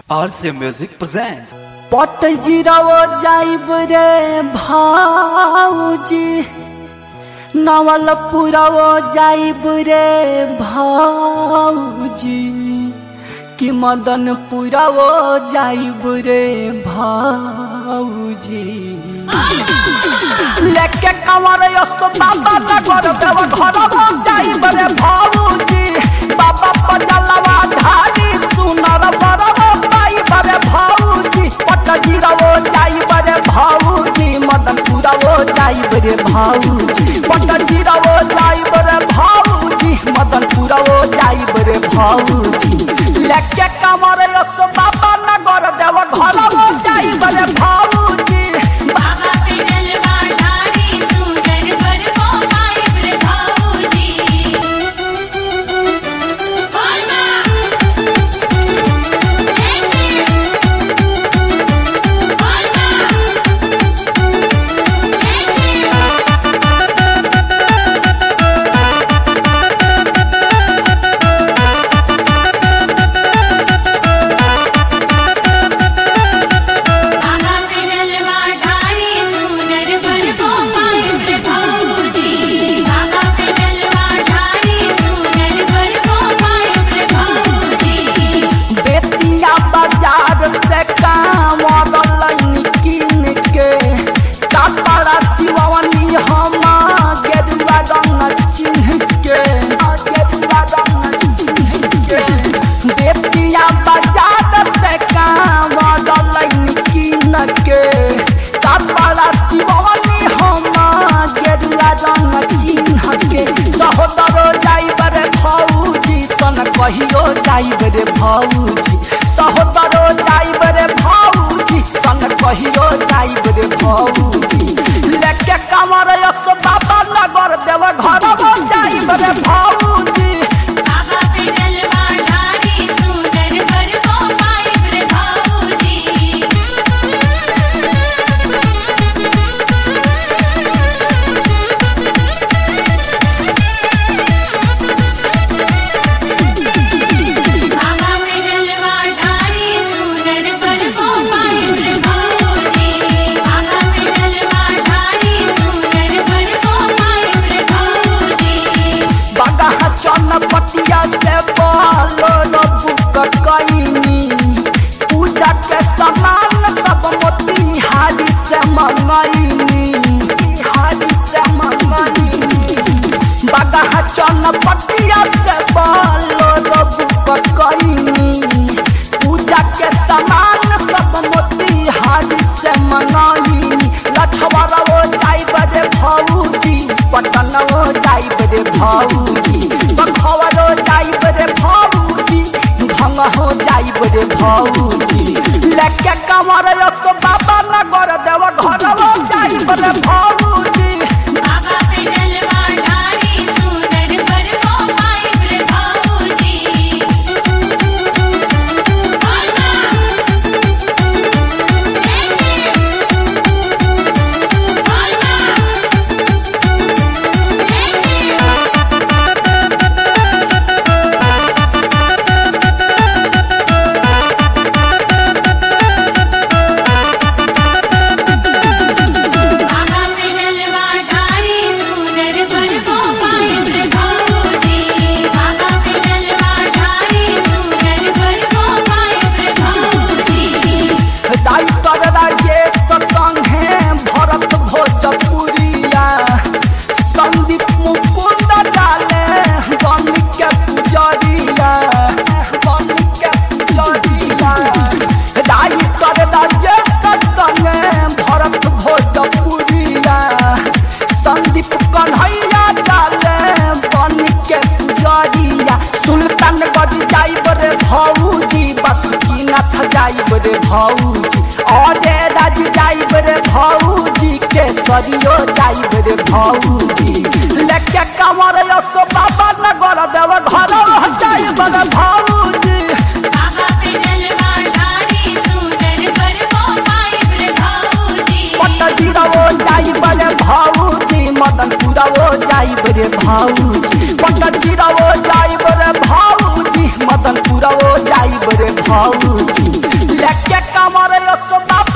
RC Music presents पट जिरावो जाइब रे भाऊजी नवलपुरावो जाइब रे भाऊजी कि मदनपुरावो जाइब रे भाऊजी लेके कमर यसो बाबा नगर देव घरवो जाइब रे भाऊजी बाबा पजलवा धारी सुनर बरवो पाइब रे भाऊजी पट जिरावो जाइब रे भाऊजी मदनपुरावो जाइब रे भाऊजी पट जिरावो जाइब रे भाऊजी मदनपुरावो जाइब रे भाऊजी लेके कमर यसो बाबा नगर देव घरवो जाइब रे भाऊजी बाबा पे जलवा धारी सुंदर बरवो पाइब रे भाऊजी बोलना जय बोलना बाबा पे जलवा धारी सुंदर बरवो पाइब रे भाऊजी बाबा पे जलवा धारी सुंदर बरवो पाइब रे भाऊजी बेतिया बाजार से कांवरल किन के कपड़ा सिवनी हम गेरुआ रंग चिन्ह के गेरुआ रंग चिन्ह के बेतिया बाजार से कांवरल किन के कपड़ा सिवनी हम गेरुआ रंग चिन्ह के सहोदरो जाइब रे भाऊजी सन कहियो जाइब रे भाऊजी सहोदरो जाइब रे भाऊजी सन कहियो जाइब रे भाऊजी लेके कमर यस बाबा नगर देव घरवो जाइब रे भाऊजी बाबा पे जलवा धारी सुंदर बरवो पाइब रे भाऊजी बाबा पे जलवा धारी सुंदर बरवो पाइब रे भाऊजी बाबा पे जलवा धारी सुंदर बरवो पाइब रे भाऊजी बगहा चनपटिया से बालो रबुक कईनी पूजा के सामान सब मोतिहारी से मंगईनी हारी से मंगईनी बगहा चनपटिया से बालो रबुक कईनी पूजा के सामान सब मोतिहारी से मंगईनी लछवरवो जाइब रे भाऊजी पटनवो जाइब रे भाऊजी बखवरो जाइब रे भाऊजी भंगहो जाइब रे भाऊजी लेके कमर यसो बाबा नगर देव घरवो जाइब रे भाऊजी बाबा पे जलवा धारी सुंदर बरवो पाइब रे भाऊजी बोलना जय बोलना बाबा पे जलवा धारी सुंदर बरवो पाइब रे भाऊजी बाबा पे जलवा धारी सुंदर बरवो पाइब रे भाऊजी राइटर राजेश संगे भरत भोजपुरिया संदीप मुकुंद डाले बन के पुजरिया बन के पुजरिया राइटर राजेश संगे भरत भोजपुरिया संदीप कन्हैया डाले बन के पुजरिया सुल्तानगढ़ जाइब रे भाऊजी बासुकीनाथ जाइब रे भाऊजी अरे राज जाइब रे भाऊजी केसरियो जाइब रे भाऊजी लेके कमर यसो बाबा नगर देव घरवो जाइब रे भाऊजी बाबा पे जलवा धारी सुंदर बरवो पाइब रे भाऊजी पट जिरावो जाइब रे भाऊजी मदनपुरावो जाइब रे भाऊजी पट जिरावो जाइब रे भाऊजी मदनपुरावो जाइब रे भाऊजी लेके कमर यशोदा